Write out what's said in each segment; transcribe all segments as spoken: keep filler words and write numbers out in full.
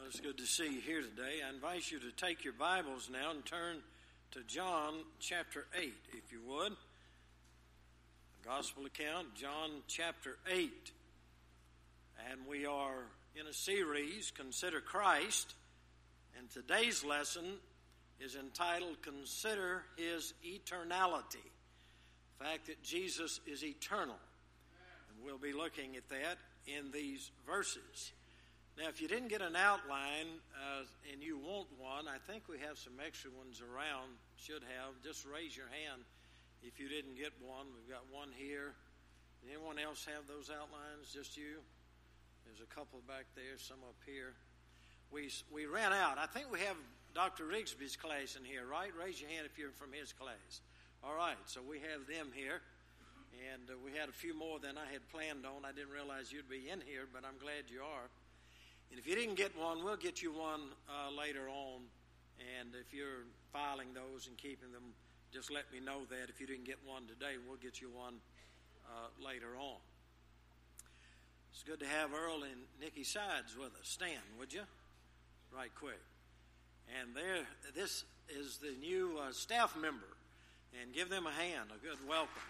It's good to see you here today. I invite you to take your Bibles now and turn to John chapter eight, if you would. The Gospel account, John chapter eight. And we are in a series, Consider Christ. And today's lesson is entitled, Consider His Eternality. The fact that Jesus is eternal. And we'll be looking at that in these verses. Now, if you didn't get an outline uh, and you want one, I think we have some extra ones around. Should have. Just raise your hand if you didn't get one. We've got one here. Did anyone else have those outlines? Just you? There's a couple back there, some up here. We we ran out. I think we have Doctor Rigsby's class in here, right? Raise your hand if you're from his class. All right, so we have them here. And uh, we had a few more than I had planned on. I didn't realize you'd be in here, but I'm glad you are. And if you didn't get one, we'll get you one uh, later on. And if you're filing those and keeping them, just let me know that. If you didn't get one today, we'll get you one uh, later on. It's good to have Earl and Nikki Sides with us. Stand, would you? Right quick. And there, this is the new uh, staff member. And give them a hand, a good welcome.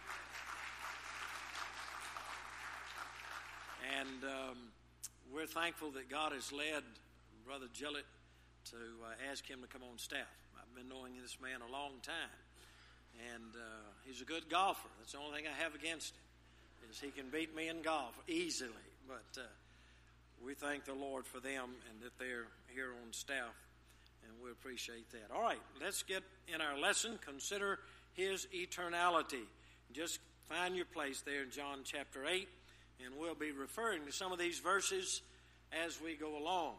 And um, we're thankful that God has led Brother Gillett to uh, ask him to come on staff. I've been knowing this man a long time. And uh, he's a good golfer. That's the only thing I have against him, is he can beat me in golf easily. But uh, we thank the Lord for them and that they're here on staff. And we appreciate that. All right, let's get in our lesson. Consider His eternality. Just find your place there in John chapter eight. And we'll be referring to some of these verses as we go along.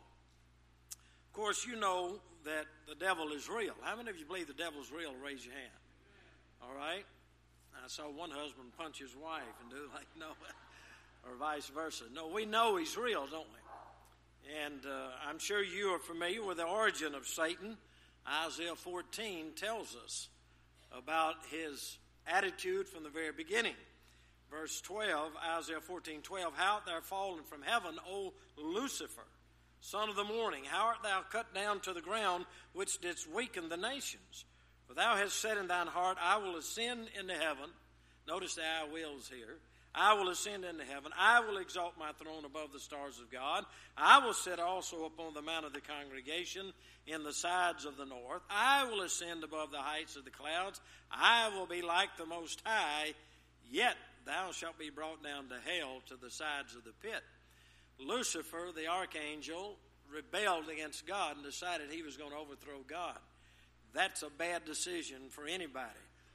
Of course, you know that the devil is real. How many of you believe the devil's real? Raise your hand. All right? I saw one husband punch his wife and do like, no, or vice versa. No, we know he's real, don't we? And uh, I'm sure you are familiar with the origin of Satan. Isaiah fourteen tells us about his attitude from the very beginning. Verse twelve, Isaiah fourteen twelve, How art thou fallen from heaven, O Lucifer, son of the morning? How art thou cut down to the ground, which didst weaken the nations? For thou hast said in thine heart, I will ascend into heaven. Notice the I wills here. I will ascend into heaven. I will exalt my throne above the stars of God. I will sit also upon the mount of the congregation in the sides of the north. I will ascend above the heights of the clouds. I will be like the Most High, yet thou shalt be brought down to hell, to the sides of the pit. Lucifer, the archangel, rebelled against God and decided he was going to overthrow God. That's a bad decision for anybody,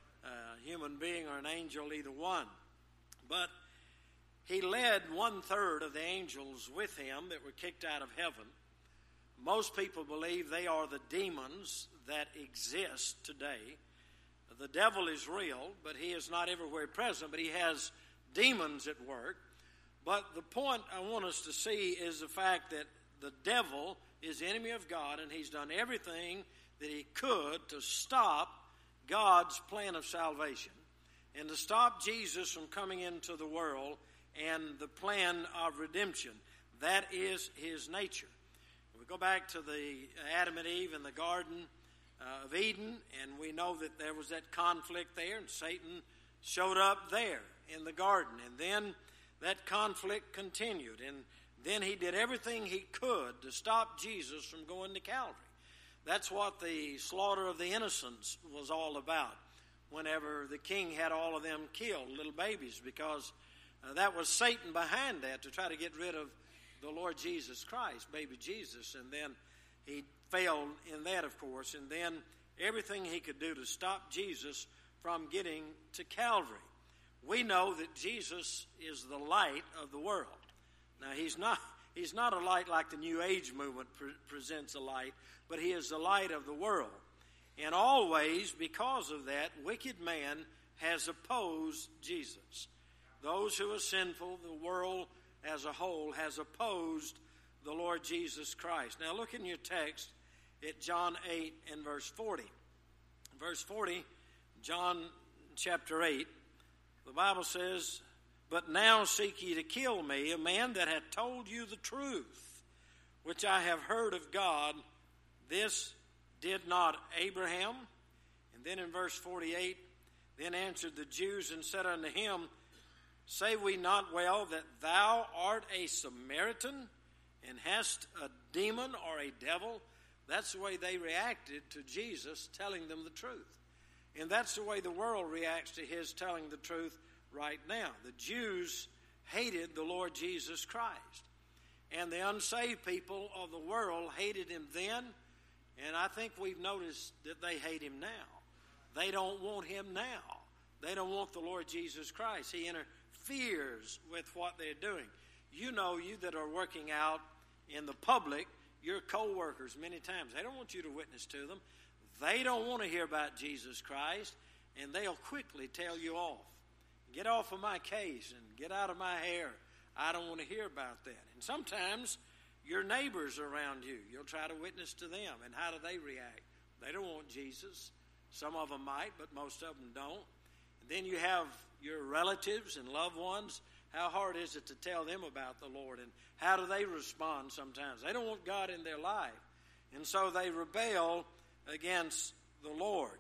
a human being or an angel, either one. But he led one-third of the angels with him that were kicked out of heaven. Most people believe they are the demons that exist today. The devil is real, but he is not everywhere present, but he has demons at work. But the point I want us to see is the fact that the devil is the enemy of God, and he's done everything that he could to stop God's plan of salvation and to stop Jesus from coming into the world and the plan of redemption. That is his nature. We go back to the Adam and Eve in the Garden Uh, of Eden, and we know that there was that conflict there, and Satan showed up there in the garden, and then that conflict continued, and then he did everything he could to stop Jesus from going to Calvary. That's what the slaughter of the innocents was all about, whenever the king had all of them killed, little babies, because uh, that was Satan behind that, to try to get rid of the Lord Jesus Christ, baby Jesus, and then he failed in that, of course, and then everything he could do to stop Jesus from getting to Calvary. We know that Jesus is the light of the world. Now, he's not he's not a light like the New Age movement pre- presents a light, but he is the light of the world. And always, because of that, wicked man has opposed Jesus. Those who are sinful, the world as a whole, has opposed the Lord Jesus Christ. Now look in your text at John eight and verse forty. Verse forty, John chapter eight, the Bible says, But now seek ye to kill me, a man that hath told you the truth, which I have heard of God, this did not Abraham. And then in verse forty-eight, then answered the Jews and said unto him, say we not well that thou art a Samaritan and hast a demon or a devil? That's the way they reacted to Jesus telling them the truth. And that's the way the world reacts to his telling the truth right now. The Jews hated the Lord Jesus Christ. And the unsaved people of the world hated him then. And I think we've noticed that they hate him now. They don't want him now. They don't want the Lord Jesus Christ. He interferes with what they're doing. You know, you that are working out in the public, your co-workers many times, they don't want you to witness to them. They don't want to hear about Jesus Christ, and they'll quickly tell you off. Get off of my case and get out of my hair. I don't want to hear about that. And sometimes your neighbors around you, you'll try to witness to them. And how do they react? They don't want Jesus. Some of them might, but most of them don't. And then you have your relatives and loved ones. How hard is it to tell them about the Lord? And how do they respond sometimes? They don't want God in their life. And so they rebel against the Lord.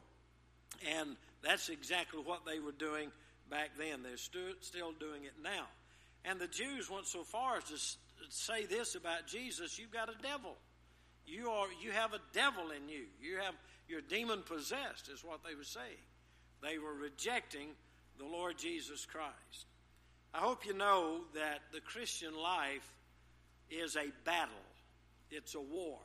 And that's exactly what they were doing back then. They're stu- still doing it now. And the Jews went so far as to say this about Jesus: you've got a devil. You are you have a devil in you. You have you're demon possessed, is what they were saying. They were rejecting the Lord Jesus Christ. I hope you know that the Christian life is a battle. It's a war.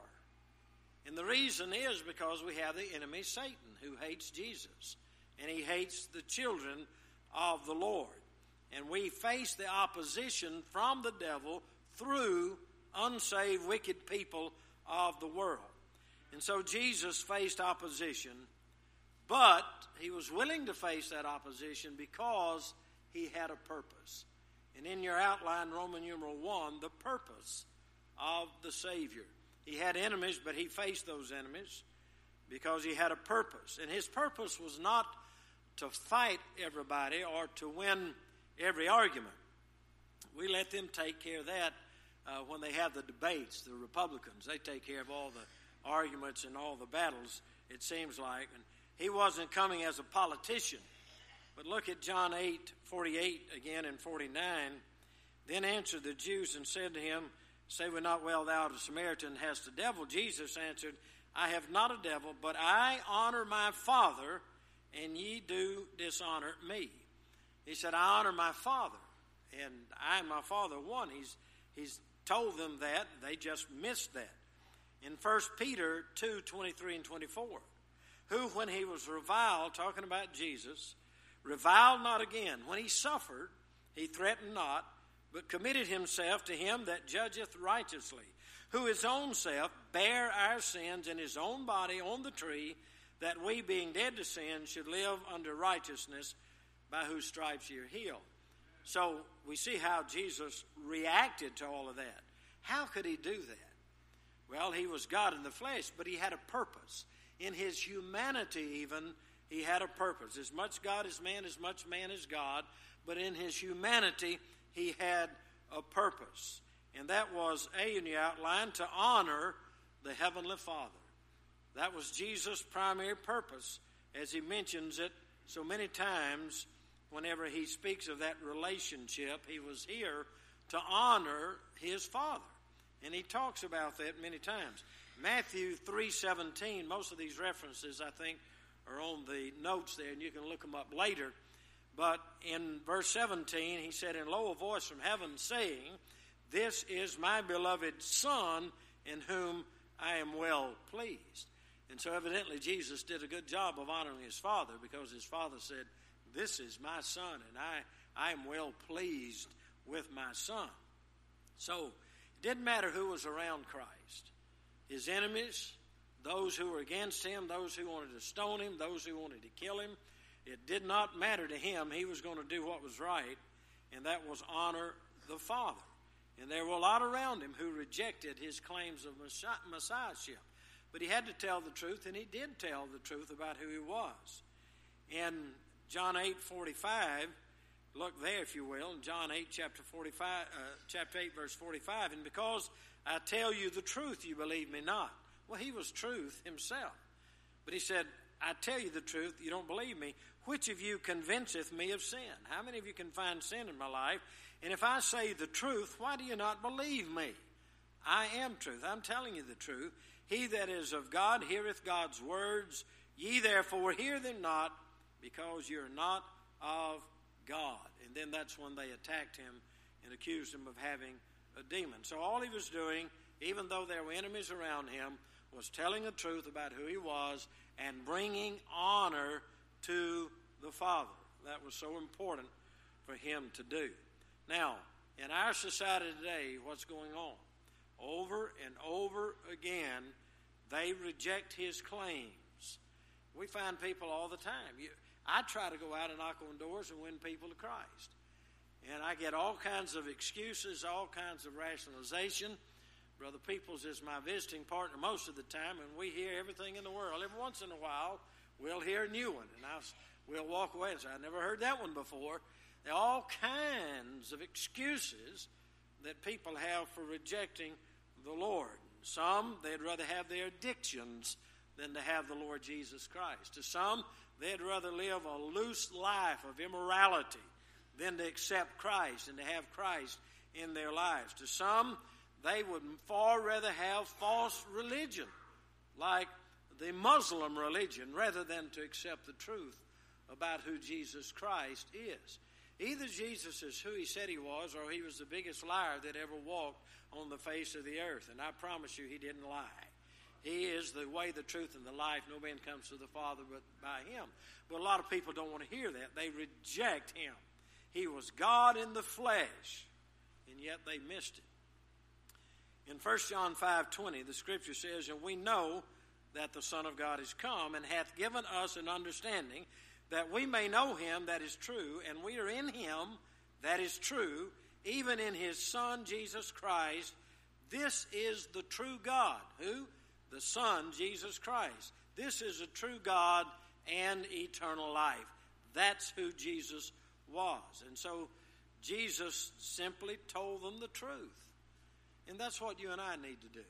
And the reason is because we have the enemy Satan, who hates Jesus. And he hates the children of the Lord. And we face the opposition from the devil through unsaved, wicked people of the world. And so Jesus faced opposition, but he was willing to face that opposition because he had a purpose. And in your outline, Roman numeral one, the purpose of the Savior. He had enemies, but he faced those enemies because he had a purpose. And his purpose was not to fight everybody or to win every argument. We let them take care of that uh, when they have the debates. The Republicans, they take care of all the arguments and all the battles, it seems like. And he wasn't coming as a politician. But look at John eight, forty-eight again and forty-nine. Then answered the Jews and said to him, say we not well thou art a Samaritan, hast a devil? Jesus answered, I have not a devil, but I honor my Father, and ye do dishonor me. He said, I honor my Father, and I and my Father one. He's, he's told them that. They just missed that. In First Peter two, twenty-three and twenty-four, who when he was reviled, talking about Jesus, reviled not again. When he suffered, he threatened not, but committed himself to him that judgeth righteously, who his own self bare our sins in his own body on the tree, that we, being dead to sin, should live under righteousness, by whose stripes ye are healed. So we see how Jesus reacted to all of that. How could he do that? Well, he was God in the flesh, but he had a purpose. In his humanity even, he had a purpose. As much God as man, as much man as God, but in his humanity, he had a purpose. And that was, A, in the outline, to honor the Heavenly Father. That was Jesus' primary purpose, as he mentions it so many times. Whenever he speaks of that relationship, he was here to honor his Father. And he talks about that many times. Matthew three seventeen, most of these references, I think, are on the notes there, and you can look them up later. But in verse seventeen, he said, in lo, a voice from heaven saying, this is my beloved Son, in whom I am well pleased. And so evidently Jesus did a good job of honoring his Father, because his Father said, this is my Son, and I, I am well pleased with my Son. So it didn't matter who was around Christ. His enemies, those who were against him, those who wanted to stone him, those who wanted to kill him. It did not matter to him. He was going to do what was right, and that was honor the Father. And there were a lot around him who rejected his claims of messiahship. But he had to tell the truth, and he did tell the truth about who he was. In John eight forty-five, look there if you will, in John eight, chapter forty-five, uh, chapter eight, verse forty-five, and because I tell you the truth, you believe me not. Well, he was truth himself. But he said, I tell you the truth, you don't believe me. Which of you convinceth me of sin? How many of you can find sin in my life? And if I say the truth, why do you not believe me? I am truth. I'm telling you the truth. He that is of God heareth God's words. Ye therefore hear them not, because you're not of God. And then that's when they attacked him and accused him of having a demon. So all he was doing, even though there were enemies around him, was telling the truth about who he was and bringing honor to the Father. That was so important for him to do. Now, in our society today, what's going on? Over and over again, they reject his claims. We find people all the time. You, I try to go out and knock on doors and win people to Christ. And I get all kinds of excuses, all kinds of rationalization. Brother Peoples is my visiting partner most of the time, and we hear everything in the world. Every once in a while, we'll hear a new one, and I'll, we'll walk away and say, I never heard that one before. There are all kinds of excuses that people have for rejecting the Lord. Some, they'd rather have their addictions than to have the Lord Jesus Christ. To some, they'd rather live a loose life of immorality than to accept Christ and to have Christ in their lives. To some, they would far rather have false religion, like the Muslim religion, rather than to accept the truth about who Jesus Christ is. Either Jesus is who he said he was, or he was the biggest liar that ever walked on the face of the earth. And I promise you, he didn't lie. He is the way, the truth, and the life. No man comes to the Father but by him. But a lot of people don't want to hear that. They reject him. He was God in the flesh, and yet they missed it. In First John five twenty, the Scripture says, and we know that the Son of God is come, and hath given us an understanding, that we may know him that is true, and we are in him that is true, even in his Son, Jesus Christ. This is the true God. Who? The Son, Jesus Christ. This is a true God and eternal life. That's who Jesus was. And so Jesus simply told them the truth. And that's what you and I need to do.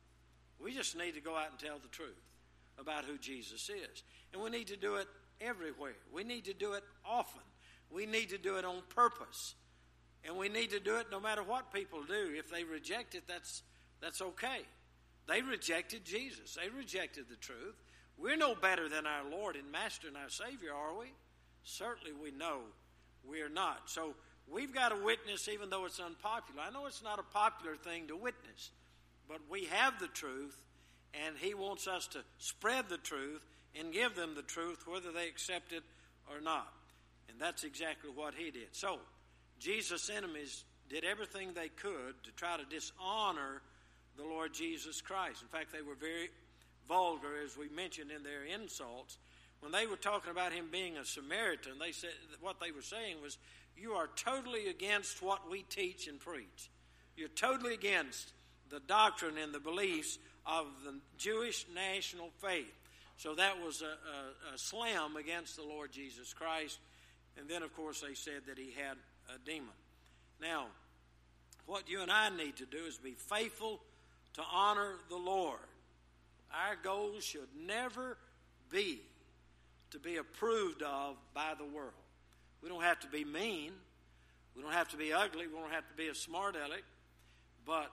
We just need to go out and tell the truth about who Jesus is. And we need to do it everywhere. We need to do it often. We need to do it on purpose. And we need to do it no matter what people do. If they reject it, that's that's okay. They rejected Jesus. They rejected the truth. We're no better than our Lord and Master and our Savior, are we? Certainly we know we're not. So we've got to witness even though it's unpopular. I know it's not a popular thing to witness, but we have the truth, and he wants us to spread the truth and give them the truth whether they accept it or not. And that's exactly what he did. So Jesus' enemies did everything they could to try to dishonor the Lord Jesus Christ. In fact, they were very vulgar, as we mentioned in their insults. When they were talking about him being a Samaritan, they said what they were saying was, you are totally against what we teach and preach. You're totally against the doctrine and the beliefs of the Jewish national faith. So that was a, a, a slam against the Lord Jesus Christ. And then, of course, they said that he had a demon. Now, what you and I need to do is be faithful to honor the Lord. Our goal should never be to be approved of by the world. We don't have to be mean. We don't have to be ugly. We don't have to be a smart aleck. But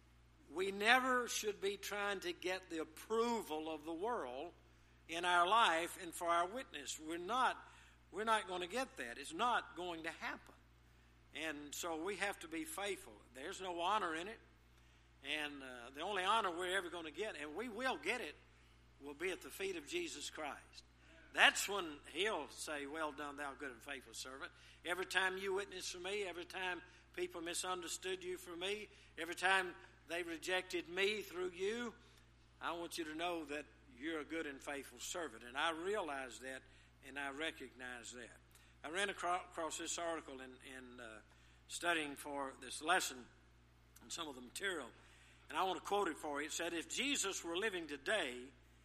we never should be trying to get the approval of the world in our life and for our witness. We're not, we're not going to get that. It's not going to happen. And so we have to be faithful. There's no honor in it. And uh, the only honor we're ever going to get, and we will get it, will be at the feet of Jesus Christ. That's when he'll say, well done, thou good and faithful servant. Every time you witness for me, every time people misunderstood you for me, every time they rejected me through you, I want you to know that you're a good and faithful servant. And I realize that, and I recognize that. I ran across this article in, in uh, studying for this lesson and some of the material, and I want to quote it for you. It said, if Jesus were living today,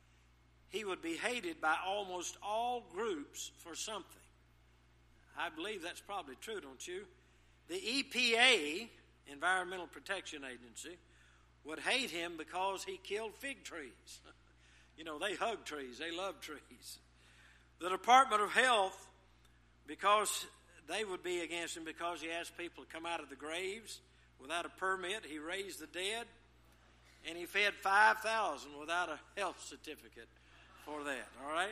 he would be hated by almost all groups for something. I believe that's probably true, don't you? The E P A, Environmental Protection Agency, would hate him because he killed fig trees. You know, they hug trees. They love trees. The Department of Health, because they would be against him because he asked people to come out of the graves without a permit. He raised the dead, and he fed five thousand without a health certificate for that, all right?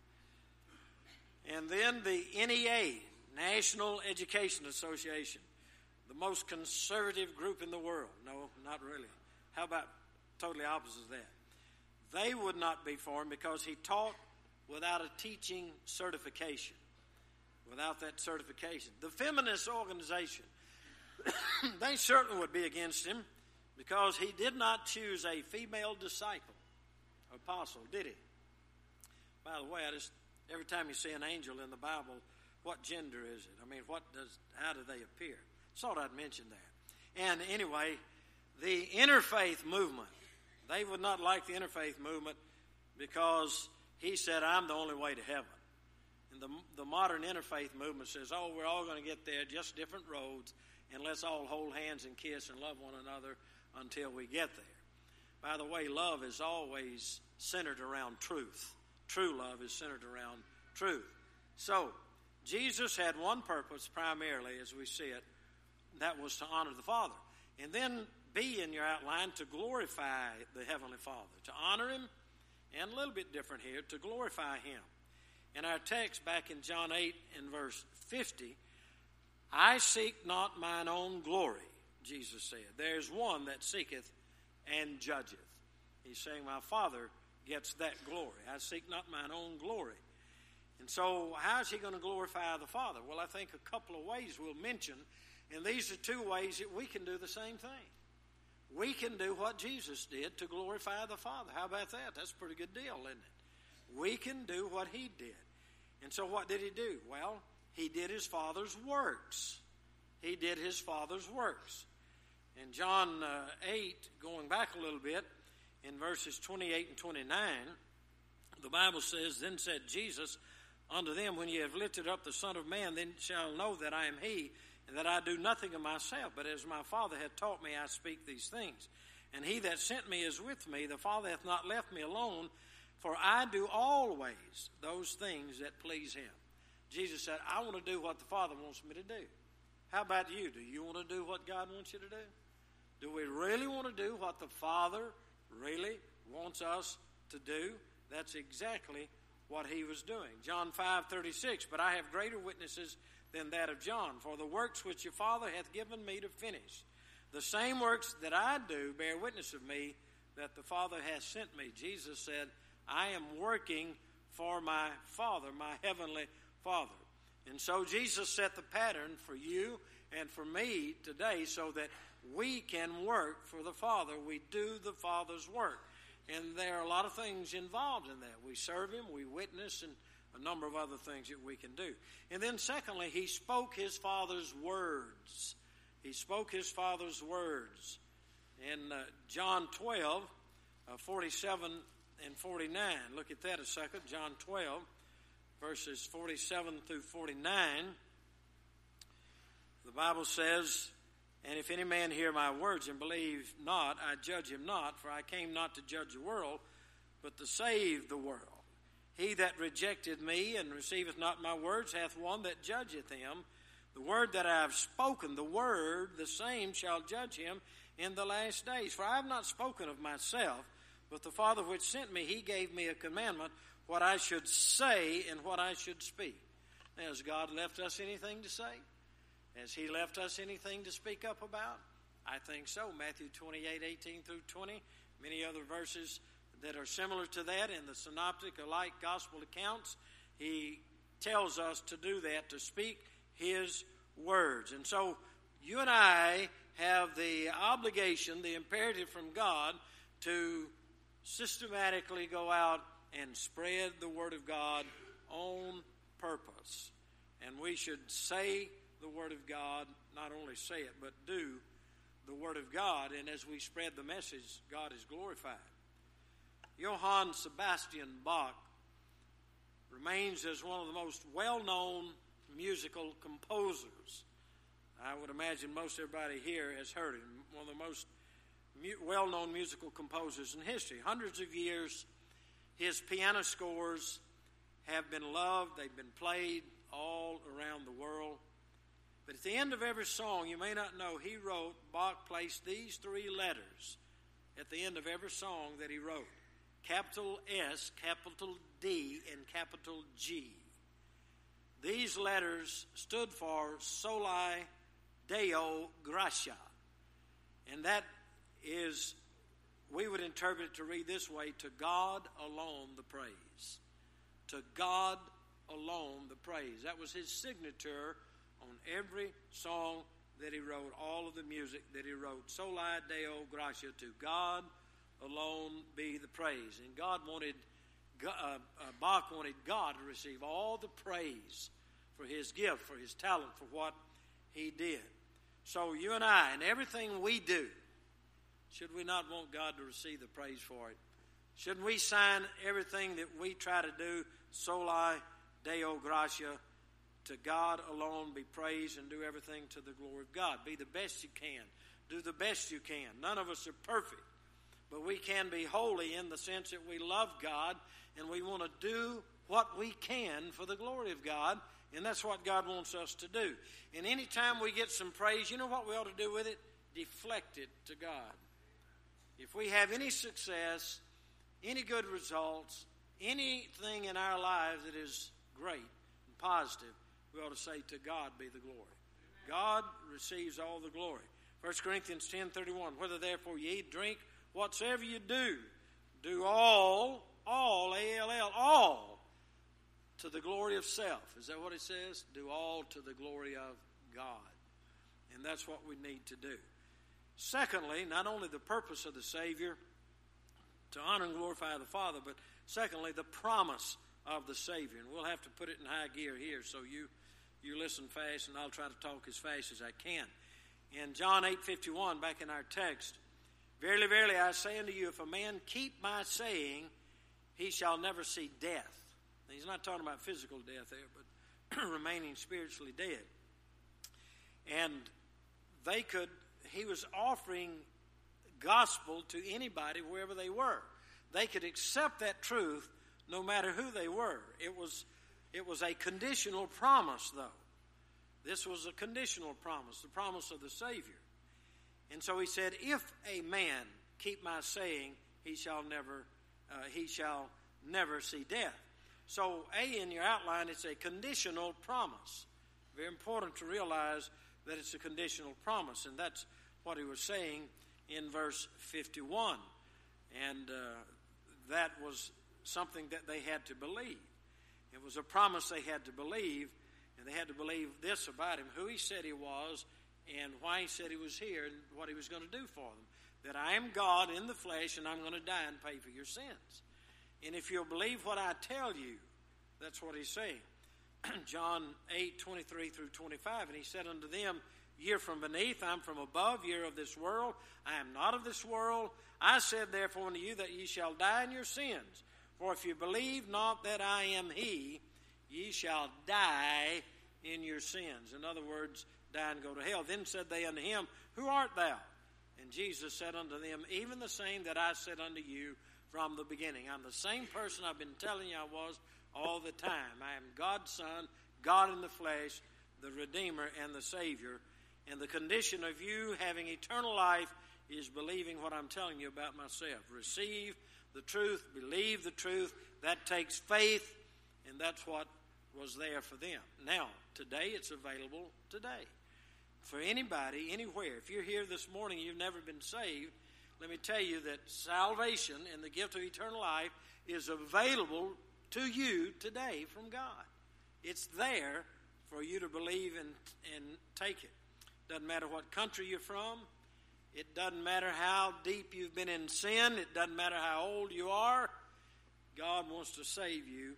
And then the N E A, National Education Association, the most conservative group in the world. No, not really. How about totally opposite of that? They would not be for him because he taught without a teaching certification, without that certification. The feminist organization, they certainly would be against him because he did not choose a female disciple, apostle, did he? By the way, I just, every time you see an angel in the Bible, what gender is it? I mean, what does, how do they appear? Thought I'd mention that. And anyway, the interfaith movement, they would not like the interfaith movement because he said, I'm the only way to heaven. And the, the modern interfaith movement says, oh, we're all going to get there, just different roads, and let's all hold hands and kiss and love one another until we get there. By the way, love is always centered around truth. True love is centered around truth. So, Jesus had one purpose primarily, as we see it, that was to honor the Father. And then B in your outline, to glorify the Heavenly Father. To honor Him, and a little bit different here, to glorify Him. In our text back in John eight in verse fifty, I seek not mine own glory, Jesus said. There's one that seeketh and judgeth. He's saying my Father gets that glory. I seek not mine own glory. And so how is he going to glorify the Father? Well, I think a couple of ways we'll mention, and these are two ways that we can do the same thing. We can do what Jesus did to glorify the Father. How about that? That's a pretty good deal, isn't it? We can do what he did. And so what did he do? Well, he did his Father's works. He did his Father's works. In John uh, eight, going back a little bit, in verses twenty-eight and twenty-nine, the Bible says, Then said Jesus unto them, When ye have lifted up the Son of Man, then shall know that I am he, and that I do nothing of myself, but as my Father hath taught me, I speak these things. And he that sent me is with me. The Father hath not left me alone, for I do always those things that please him. Jesus said, I want to do what the Father wants me to do. How about you? Do you want to do what God wants you to do? Do we really want to do what the Father really wants us to do? That's exactly what he was doing. John five thirty-six, But I have greater witnesses than that of John, for the works which your Father hath given me to finish. The same works that I do bear witness of me, that the Father hath sent me. Jesus said, I am working for my Father, my heavenly Father. And so Jesus set the pattern for you and for me today so that we can work for the Father. We do the Father's work. And there are a lot of things involved in that. We serve him, we witness, and a number of other things that we can do. And then secondly, he spoke his Father's words. He spoke his Father's words. In uh, John twelve, uh, forty-seven and forty-nine, look at that a second. John twelve, verses forty-seven through forty-nine. The Bible says, And if any man hear my words and believe not, I judge him not, for I came not to judge the world, but to save the world. He that rejected me and receiveth not my words hath one that judgeth him. The word that I have spoken, the word, the same shall judge him in the last days. For I have not spoken of myself, but the Father which sent me, he gave me a commandment, what I should say and what I should speak. Now, has God left us anything to say? Has he left us anything to speak up about? I think so. Matthew twenty-eight, eighteen through twenty, many other verses that are similar to that in the synoptic alike gospel accounts. He tells us to do that, to speak his words. And so you and I have the obligation, the imperative from God to systematically go out and spread the word of God on purpose. And we should say the word of God, not only say it, but do the word of God. And as we spread the message, God is glorified. Johann Sebastian Bach remains as one of the most well-known musical composers. I would imagine most everybody here has heard him. One of the most mu- well-known musical composers in history. Hundreds of years, his piano scores have been loved. They've been played all around the world. But at the end of every song, you may not know, he wrote, Bach placed these three letters at the end of every song that he wrote. Capital S, capital D, and capital G. These letters stood for Soli Deo Gratia. And that is, we would interpret it to read this way, to God alone the praise. To God alone the praise. That was his signature on every song that he wrote, all of the music that he wrote. Soli Deo Gratia, to God alone be the praise. And God wanted, uh, uh, Bach wanted God to receive all the praise for his gift, for his talent, for what he did. So you and I, and everything we do, should we not want God to receive the praise for it? Shouldn't we sign everything that we try to do, Soli Deo Gratia, to God alone be praised, and do everything to the glory of God? Be the best you can. Do the best you can. None of us are perfect, but we can be holy in the sense that we love God, and we want to do what we can for the glory of God, and that's what God wants us to do. And any time we get some praise, you know what we ought to do with it? Deflect it to God. If we have any success, any good results, anything in our lives that is great and positive, we ought to say, to God be the glory. God receives all the glory. First Corinthians ten thirty-one, whether therefore ye eat, drink, whatsoever you do, do all, all, A L L, all, to the glory of self. Is that what it says? Do all to the glory of God. And that's what we need to do. Secondly, not only the purpose of the Savior, to honor and glorify the Father, but secondly, the promise of the Savior. And we'll have to put it in high gear here, so you, you listen fast, and I'll try to talk as fast as I can. In John eight fifty-one, back in our text, verily, verily, I say unto you, if a man keep my saying, he shall never see death. Now, he's not talking about physical death there, but remaining spiritually dead. And they could, he was offering gospel to anybody wherever they were. They could accept that truth no matter who they were. It was, it was a conditional promise, though. This was a conditional promise, the promise of the Savior. And so he said, if a man keep my saying, he shall never, uh, he shall never see death. So A, in your outline, it's a conditional promise. Very important to realize that it's a conditional promise, and that's what he was saying in verse fifty-one. And uh, that was something that they had to believe. It was a promise they had to believe, and they had to believe this about him, who he said he was, and why he said he was here, and what he was going to do for them. That I am God in the flesh, and I'm going to die and pay for your sins. And if you'll believe what I tell you, that's what he's saying. John eight, twenty-three through twenty-five, and he said unto them, ye are from beneath, I'm from above, ye are of this world, I am not of this world. I said therefore unto you that ye shall die in your sins. For if you believe not that I am he, ye shall die in your sins. In other words, die and go to hell. Then said they unto him, who art thou? And Jesus said unto them, even the same that I said unto you from the beginning. I'm the same person I've been telling you I was all the time. I am God's Son, God in the flesh, the Redeemer and the Savior. And the condition of you having eternal life is believing what I'm telling you about myself. Receive the truth, believe the truth. That takes faith, and that's what was there for them. Now, today it's available today. For anybody, anywhere. If you're here this morning and you've never been saved, let me tell you that salvation and the gift of eternal life is available to you today from God. It's there for you to believe and, and take it. Doesn't matter what country you're from. It doesn't matter how deep you've been in sin. It doesn't matter how old you are. God wants to save you.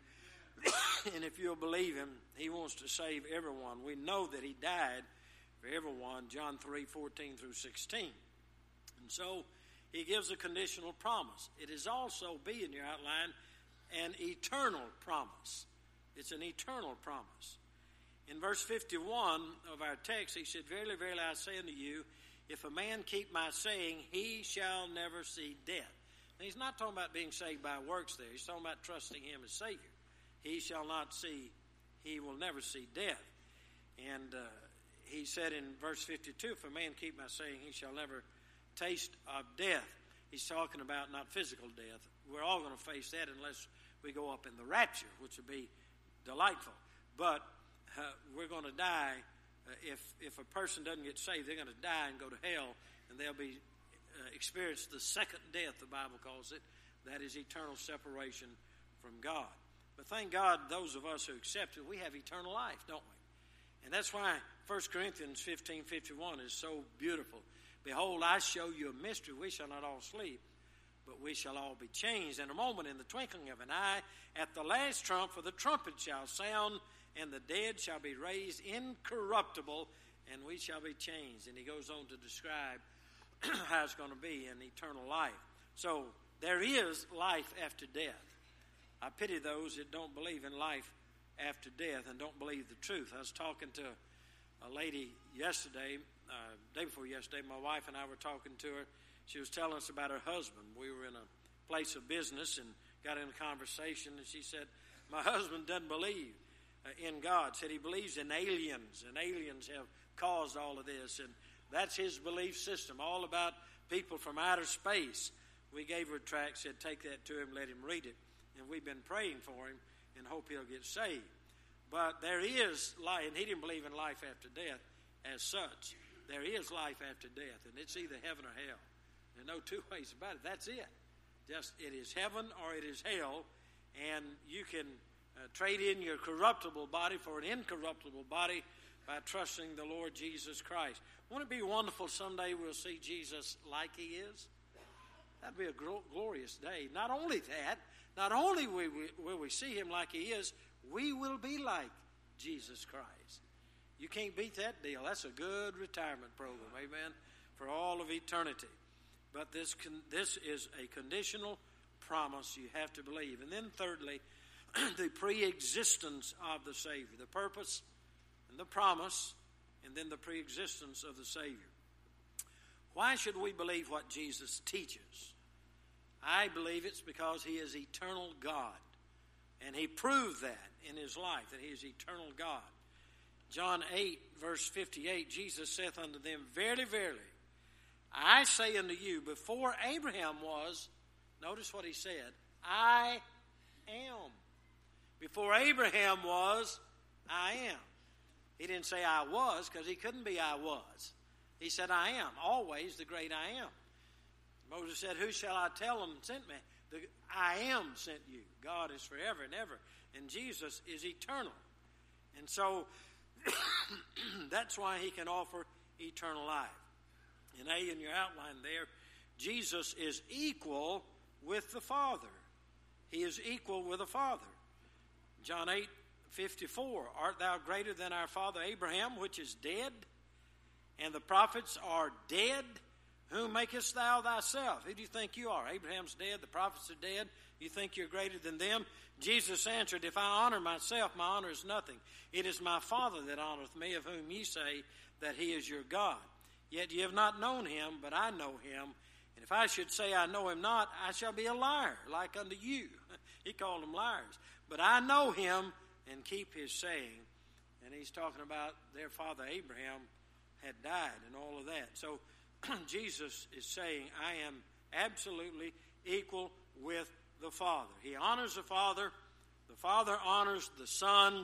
And if you'll believe him, he wants to save everyone. We know that he died for everyone, John three, fourteen through sixteen. And so he gives a conditional promise. It is also, B in your outline, an eternal promise. It's an eternal promise. In verse fifty-one of our text, he said, verily, verily, I say unto you, if a man keep my saying, he shall never see death. Now, he's not talking about being saved by works there. He's talking about trusting him as Savior. He shall not see, he will never see death. And uh, he said in verse fifty-two, if a man keep my saying, he shall never taste of death. He's talking about not physical death. We're all going to face that unless we go up in the rapture, which would be delightful. But uh, we're going to die. Uh, if if a person doesn't get saved, they're going to die and go to hell, and they'll be uh, experience the second death, the Bible calls it. That is eternal separation from God. But thank God, those of us who accept it, we have eternal life, don't we? And that's why First Corinthians fifteen fifty-one is so beautiful. Behold, I show you a mystery. We shall not all sleep, but we shall all be changed in a moment, in the twinkling of an eye, at the last trump, for the trumpet shall sound, and the dead shall be raised incorruptible, and we shall be changed. And he goes on to describe how it's going to be in eternal life. So there is life after death. I pity those that don't believe in life after death and don't believe the truth. I was talking to a lady yesterday, uh, day before yesterday. My wife and I were talking to her. She was telling us about her husband. We were in a place of business and got in a conversation, and she said, my husband doesn't believe uh, in God. Said he believes in aliens, and aliens have caused all of this, and that's his belief system, all about people from outer space. We gave her a tract, said take that to him, let him read it, and we've been praying for him and hope he'll get saved. But there is life, and he didn't believe in life after death as such. There is life after death, and it's either heaven or hell. There's no two ways about it. That's it. Just it is heaven or it is hell, and you can uh, trade in your corruptible body for an incorruptible body by trusting the Lord Jesus Christ. Won't it be wonderful someday we'll see Jesus like he is? That'd be a gl- glorious day. Not only that, not only will we, will we see him like he is, we will be like Jesus Christ. You can't beat that deal. That's a good retirement program, amen, for all of eternity. But this con- this is a conditional promise you have to believe. And then thirdly, the pre-existence of the Savior, the purpose and the promise, and then the pre-existence of the Savior. Why should we believe what Jesus teaches? I believe it's because he is eternal God. And he proved that in his life, that he is eternal God. John eight, verse fifty-eight, Jesus saith unto them, Verily, verily, I say unto you, before Abraham was, notice what he said, I am. Before Abraham was, I am. He didn't say I was, because he couldn't be I was. He said I am, always the great I am. Moses said, who shall I tell them sent me? The I am sent you. God is forever and ever, and Jesus is eternal. And so that's why he can offer eternal life. In A, in your outline there, Jesus is equal with the Father. He is equal with the Father. John eight fifty-four, art thou greater than our father Abraham, which is dead? And the prophets are dead. Whom makest thou thyself? Who do you think you are? Abraham's dead, the prophets are dead. You think you're greater than them? Jesus answered, if I honor myself, my honor is nothing. It is my Father that honoreth me, of whom ye say that he is your God. Yet ye have not known him, but I know him. And if I should say I know him not, I shall be a liar, like unto you. He called them liars. But I know him and keep his saying. And he's talking about their father Abraham had died and all of that. So Jesus is saying, I am absolutely equal with the Father. He honors the Father. The Father honors the Son.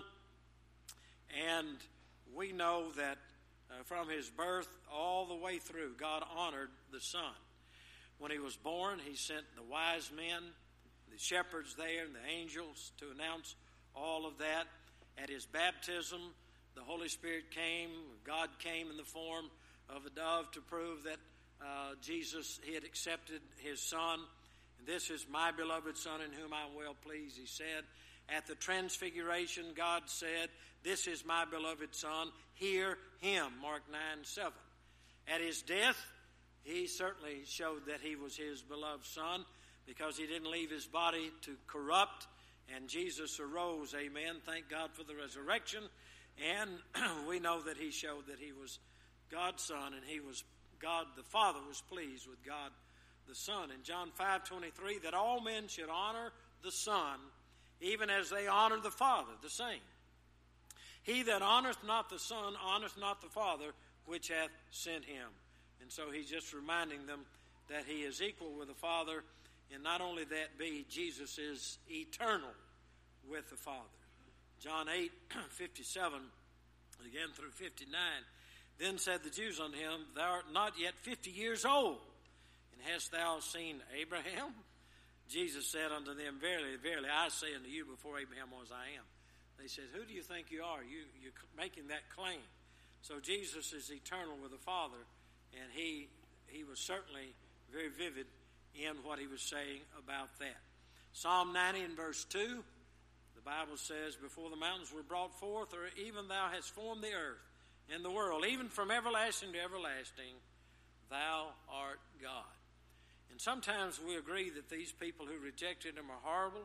And we know that uh, from his birth all the way through, God honored the Son. When he was born, he sent the wise men, the shepherds there, and the angels to announce all of that. At his baptism, the Holy Spirit came. God came in the form of a dove to prove that uh, Jesus, he had accepted his Son. And this is my beloved Son in whom I am well pleased, he said. At the transfiguration, God said, this is my beloved Son, hear him, Mark nine seven. At his death, he certainly showed that he was his beloved Son because he didn't leave his body to corrupt, and Jesus arose, amen. Thank God for the resurrection. And we know that he showed that he was God's Son, and he was God the Father was pleased with God the Son. In John five twenty-three, that all men should honor the Son, even as they honor the Father, the same. He that honoreth not the Son honoreth not the Father, which hath sent him. And so he's just reminding them that he is equal with the Father, and not only that be, Jesus is eternal with the Father. John eight fifty-seven, again through fifty-nine, then said the Jews unto him, Thou art not yet fifty years old, and hast thou seen Abraham? Jesus said unto them, Verily, verily, I say unto you, before Abraham was, I am. They said, Who do you think you are? You, you're making that claim. So Jesus is eternal with the Father, and he he was certainly very vivid in what he was saying about that. Psalm ninety and verse two, the Bible says, Before the mountains were brought forth, or even thou hast formed the earth and the world, even from everlasting to everlasting, thou art God. And sometimes we agree that these people who rejected him are horrible.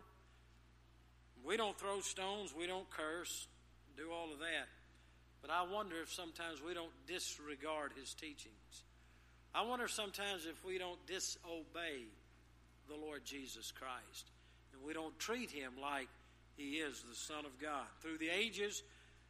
We don't throw stones, we don't curse, do all of that. But I wonder if sometimes we don't disregard his teachings. I wonder sometimes if we don't disobey the Lord Jesus Christ, and we don't treat him like he is the Son of God. Through the ages,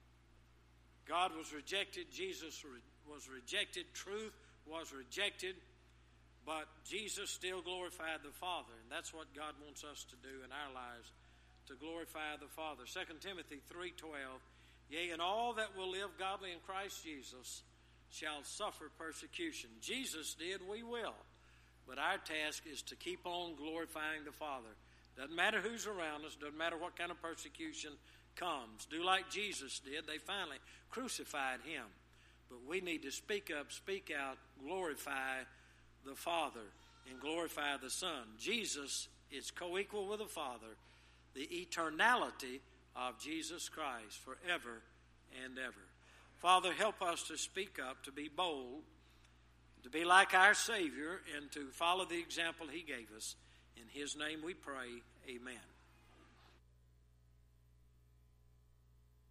God was rejected, Jesus was rejected, truth was rejected, but Jesus still glorified the Father, and that's what God wants us to do in our lives, to glorify the Father. Second Timothy three twelve, Yea, and all that will live godly in Christ Jesus shall suffer persecution. Jesus did, we will. But our task is to keep on glorifying the Father. Doesn't matter who's around us, doesn't matter what kind of persecution comes. Do like Jesus did. They finally crucified him. But we need to speak up, speak out, glorify the Father, and glorify the Son. Jesus is co-equal with the Father. The eternality of Jesus Christ forever and ever. Father, help us to speak up, to be bold, to be like our Savior, and to follow the example he gave us. In his name we pray, amen.